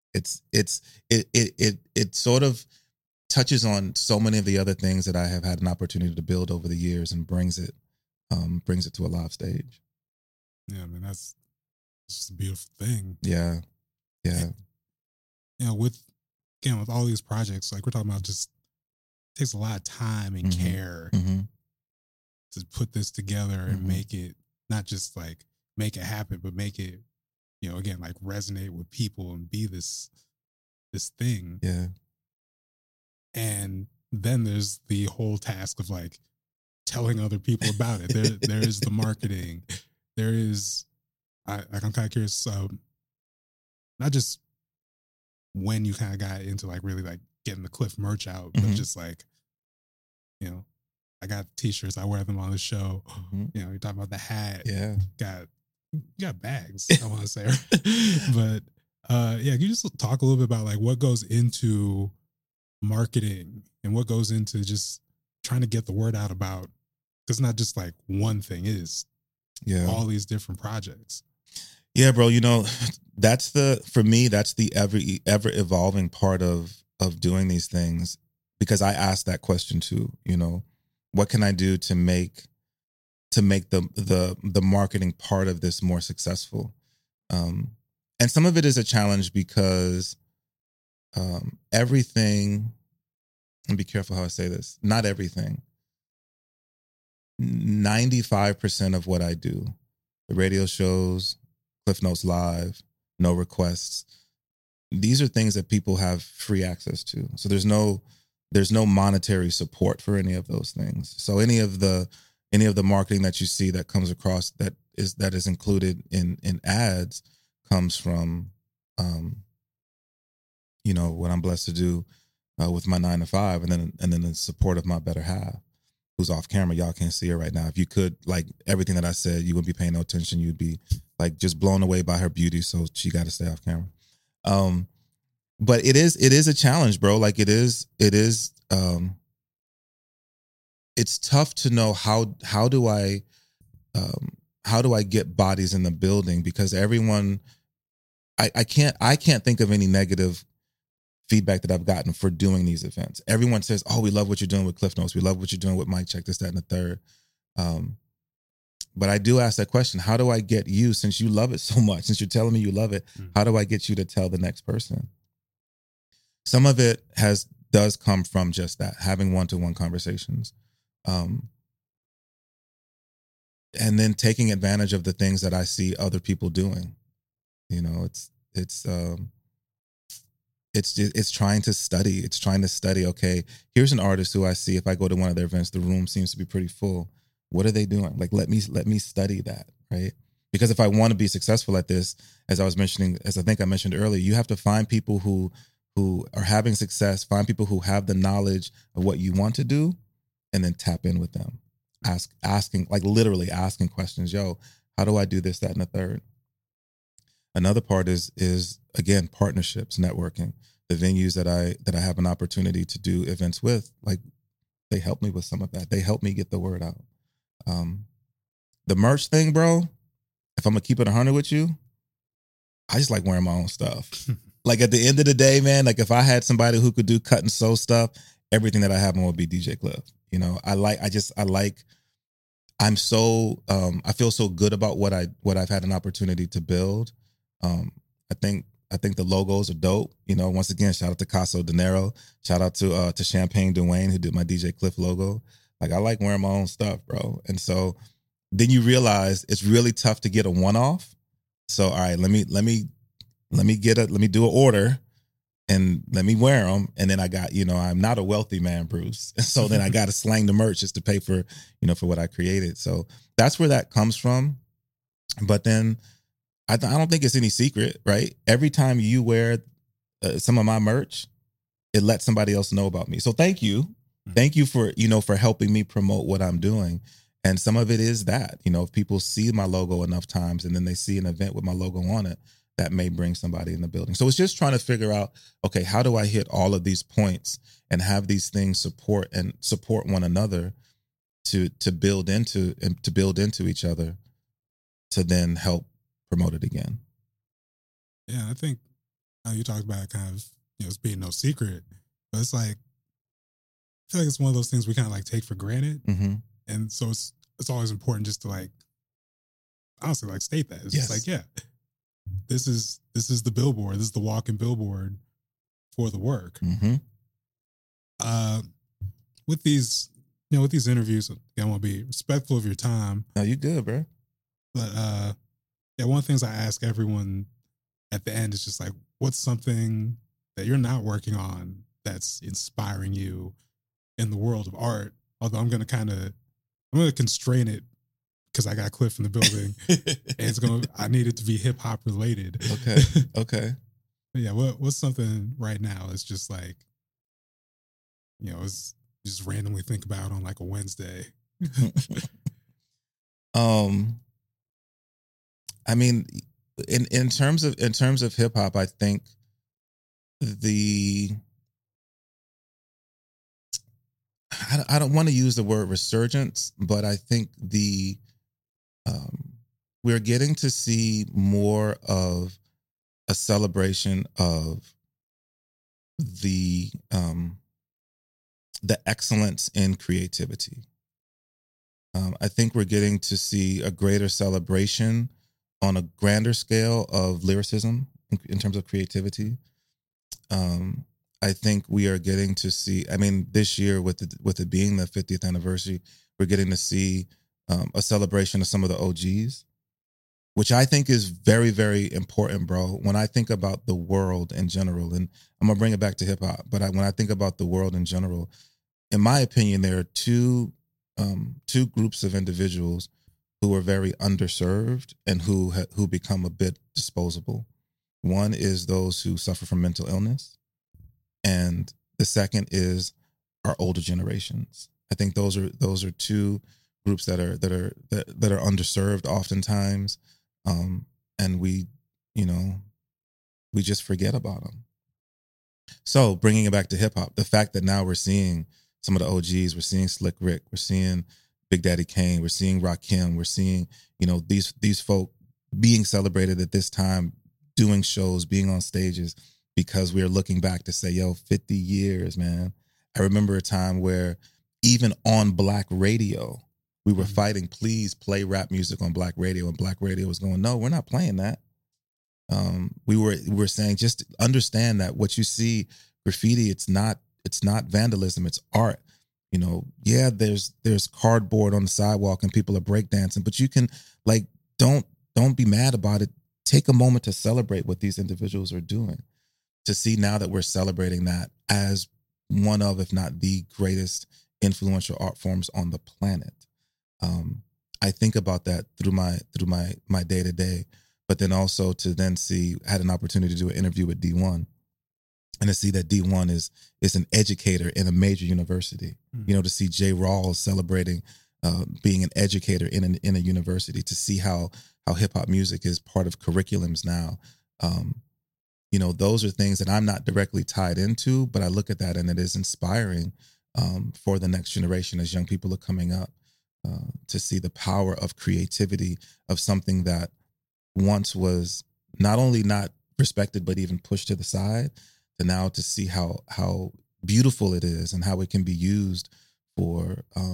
it sort of touches on so many of the other things that I have had an opportunity to build over the years, and brings it to a live stage. Yeah, I mean, that's just a beautiful thing. Yeah. And, you know, with all these projects, like we're talking about, just takes a lot of time and care to put this together and make it, not just like make it happen, but make it, you know, again, like resonate with people and be this thing. Yeah. And then there's the whole task of like telling other people about it. There is the marketing. There is, I'm kind of curious, not just when you kind of got into like really like getting the Cliff merch out, but just like, you know, I got t-shirts, I wear them on the show. You know, you're talking about the hat. Yeah. You got bags, I want to say. But yeah, can you just talk a little bit about like what goes into marketing and what goes into just trying to get the word out about, because it's not just like one thing, it is all these different projects. Yeah, bro, you know, for me, that's the ever evolving part of doing these things, because I ask that question too, you know, what can I do to make the marketing part of this more successful? And some of it is a challenge because everything, and be careful how I say this, not everything, 95% of what I do, the radio shows, Cliff Notes Live, No Requests, these are things that people have free access to. So there's no monetary support for any of those things. So any of the marketing that you see that comes across that is included in ads comes from you know, what I'm blessed to do with my 9 to 5, and then the support of my better half, who's off camera. Y'all can't see her right now. If you could, like, everything that I said, you wouldn't be paying no attention. You'd be like just blown away by her beauty. So she got to stay off camera. But it is a challenge, bro. Like it is it's tough to know how do I get bodies in the building, because everyone, I can't think of any negative feedback that I've gotten for doing these events. Everyone says, oh, we love what you're doing with Cliff Notes. We love what you're doing with Mic Check, this, that, and the third. But I do ask that question: how do I get you, since you love it so much, since you're telling me you love it, how do I get you to tell the next person? Some of it does come from just that, having one-to-one conversations. And then taking advantage of the things that I see other people doing. You know, it's trying to study. It's trying to study, okay, here's an artist who I see, if I go to one of their events, the room seems to be pretty full. What are they doing? Like, let me study that, right? Because if I want to be successful at this, as I think I mentioned earlier, you have to find people who are having success, find people who have the knowledge of what you want to do, and then tap in with them. Asking, like literally asking questions. Yo, how do I do this, that, and the third? Another part is again, partnerships, networking. The venues that I have an opportunity to do events with, like, they help me with some of that. They help me get the word out. The merch thing, bro, if I'm gonna keep it 100 with you, I just like wearing my own stuff. Like, at the end of the day, man, like, if I had somebody who could do cut and sew stuff, everything that I have on would be DJ Cliff. You know, I feel so good about what I've had an opportunity to build. I think the logos are dope. You know, once again, shout out to Caso Dinero. Shout out to Champagne Dwayne, who did my DJ Cliff logo. Like, I like wearing my own stuff, bro. And so then you realize it's really tough to get a one-off. So, all right, let me do an order and let me wear them. And then I got, you know, I'm not a wealthy man, Bruce. And so then I got to slang the merch just to pay for, you know, for what I created. So that's where that comes from. But then I don't think it's any secret, right? Every time you wear some of my merch, it lets somebody else know about me. So thank you. Thank you for, you know, for helping me promote what I'm doing. And some of it is that, you know, if people see my logo enough times and then they see an event with my logo on it, that may bring somebody in the building. So it's just trying to figure out, okay, how do I hit all of these points and have these things support one another to build into each other to then help promote it again. Yeah, I think you talked about kind of, you know, it's being no secret, but it's like, I feel like it's one of those things we kind of like take for granted. Mm-hmm. And so it's always important just to, like, honestly, like, state that. It's just like, yeah, this is the billboard. This is the walking billboard for the work. Mm-hmm. With these interviews, I want to be respectful of your time. No, you good, bro. But yeah, one of the things I ask everyone at the end is just like, what's something that you're not working on that's inspiring you in the world of art? Although I'm going to constrain it because I got Cliff in the building, and I need it to be hip hop related. Okay. Yeah. What's something right now? It's just like, you know, it's just randomly think about on like a Wednesday. I mean, in terms of hip hop, I think I don't want to use the word resurgence, but I think we're getting to see more of a celebration of the excellence in creativity. I think we're getting to see a greater celebration on a grander scale of lyricism in terms of creativity. I think we are getting to see, I mean, this year with it being the 50th anniversary, we're getting to see a celebration of some of the OGs, which I think is very, very important, bro. When I think about the world in general, and I'm going to bring it back to hip hop, but when I think about the world in general, in my opinion, there are two groups of individuals who are very underserved and who become a bit disposable. One is those who suffer from mental illness, and the second is our older generations. I think those are two groups that are underserved oftentimes, and we just forget about them. So bringing it back to hip hop, the fact that now we're seeing some of the OGs, we're seeing Slick Rick, we're seeing Big Daddy Kane, we're seeing Rakim, we're seeing, you know, these folk being celebrated at this time, doing shows, being on stages, because we're looking back to say, yo, 50 years, man. I remember a time where even on Black radio, We were fighting, please play rap music on Black radio, and Black radio was going, no, we're not playing that. We were saying, just understand that what you see, graffiti, it's not vandalism, it's art. You know, yeah, there's cardboard on the sidewalk and people are breakdancing, but you can, like, don't be mad about it. Take a moment to celebrate what these individuals are doing. To see now that we're celebrating that as one of, if not the greatest influential art forms on the planet. I think about that through my day to day, but then also to then see, I had an opportunity to do an interview with D1, and to see that D1 is an educator in a major university. You know, to see Jay Rawls celebrating being an educator in a university, to see how hip hop music is part of curriculums now. You know, those are things that I'm not directly tied into, but I look at that and it is inspiring for the next generation as young people are coming up, to see the power of creativity, of something that once was not only not respected, but even pushed to the side, to now to see how beautiful it is and how it can be used for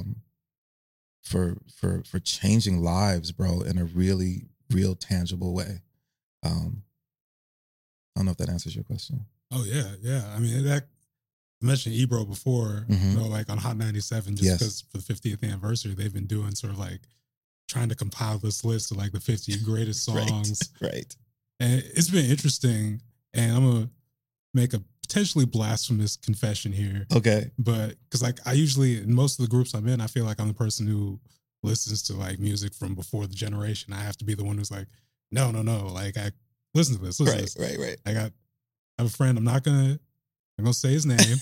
changing lives, bro, in a really real tangible way. I don't know if that answers your question. Oh yeah. I mean, that I mentioned Ebro before, you know, like on Hot 97, just because for the 50th anniversary, they've been doing sort of like trying to compile this list of like the 50 greatest songs. Right. And it's been interesting. And I'm gonna make a potentially blasphemous confession here. Okay. But because like I usually, in most of the groups I'm in, I feel like I'm the person who listens to like music from before the generation. I have to be the one who's like, no. Like, I listen to this. Right. I have a friend, I'm not gonna say his name,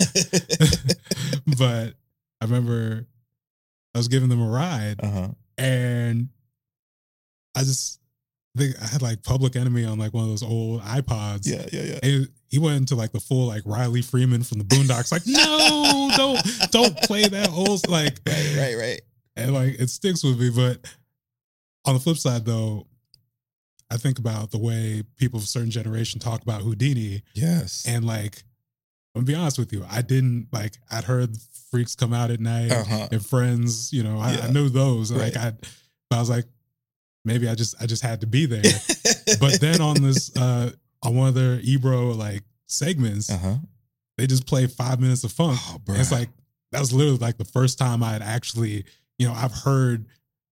but I remember I was giving them a ride, and I think I had like Public Enemy on like one of those old iPods. Yeah. And he went into like the full like Riley Freeman from the Boondocks, like, no, don't play that old, like, right. And like it sticks with me. But on the flip side, though, I think about the way people of a certain generation talk about Houdini. Yes. And like, I'm gonna be honest with you, I didn't like, I'd heard Freaks Come Out at Night and Friends, you know, I knew those. Right. Like I was like, maybe I just had to be there. But then on this, on one of their Ebro like segments, they just play 5 minutes of funk. Oh, and it's like, that was literally like the first time I had actually, you know, I've heard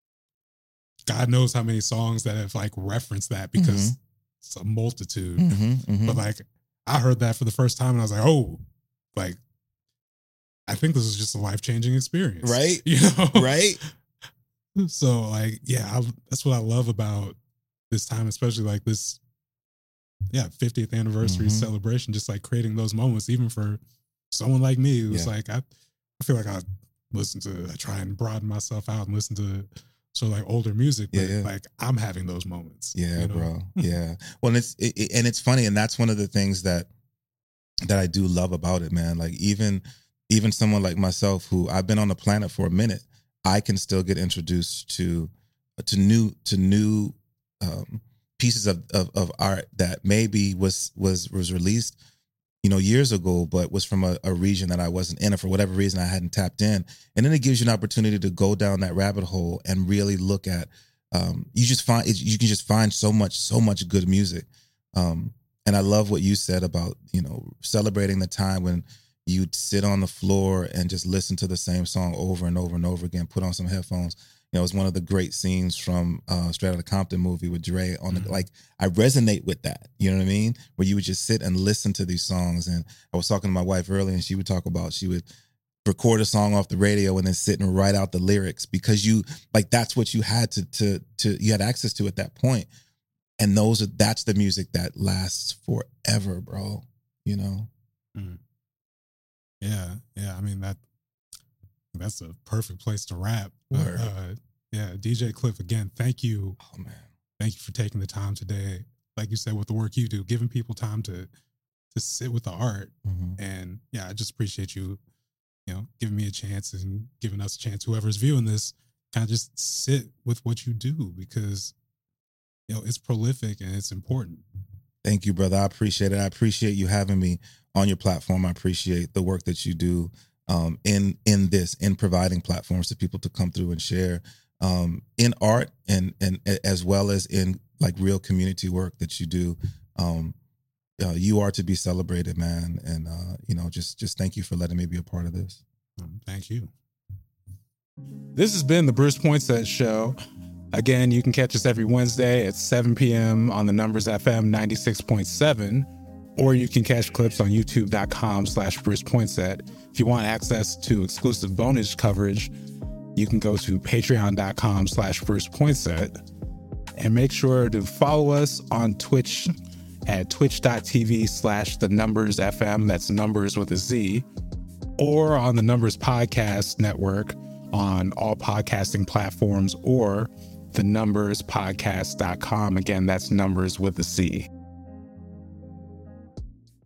God knows how many songs that have like referenced that, because it's a multitude. But like, I heard that for the first time and I was like, oh, like, I think this is just a life-changing experience. Right. You know? Right. So like, yeah, that's what I love about this time, especially like this, 50th anniversary celebration, just like creating those moments, even for someone like me who's like, I feel like I try and broaden myself out and listen to sort of like older music, but like I'm having those moments. Yeah, you know? bro. Yeah. Well, and it's funny, and that's one of the things that I do love about it, man. Like even someone like myself, who I've been on the planet for a minute, I can still get introduced to new pieces of art that maybe was released, you know, years ago, but was from a region that I wasn't in, or for whatever reason I hadn't tapped in. And then it gives you an opportunity to go down that rabbit hole and really look at, you can just find so much good music. And I love what you said about, you know, celebrating the time when you'd sit on the floor and just listen to the same song over and over and over again, put on some headphones. You know, it's one of the great scenes from Straight Outta Compton movie with Dre on the, like, I resonate with that. You know what I mean? Where you would just sit and listen to these songs. And I was talking to my wife earlier, and she would talk about, she would record a song off the radio and then sit and write out the lyrics, because you, like, that's what you had you had access to at that point. And that's the music that lasts forever, bro. You know? Yeah. I mean, that's a perfect place to wrap. DJ Cliff, again, thank you. Oh man, thank you for taking the time today. Like you said, with the work you do, giving people time to sit with the art. And yeah, I just appreciate you, you know, giving me a chance and giving us a chance, whoever's viewing this, kind of just sit with what you do, because, you know, it's prolific and it's important. Thank you, brother. I appreciate it. I appreciate you having me on your platform. I appreciate the work that you do in providing platforms for people to come through and share in art and as well as in like real community work that you do. You are to be celebrated, man. And, just thank you for letting me be a part of this. Thank you. This has been the Bruce Poinsett Show. Again, you can catch us every Wednesday at 7 p.m. on the Numbers FM 96.7, or you can catch clips on youtube.com/Bruce Poinsett. If you want access to exclusive bonus coverage, you can go to patreon.com/Bruce Poinsett. And make sure to follow us on Twitch at twitch.tv/The Numbers FM. That's numbers with a Z. Or on the Numbers Podcast Network on all podcasting platforms, or thenumberspodcast.com. Again, that's numbers with a C.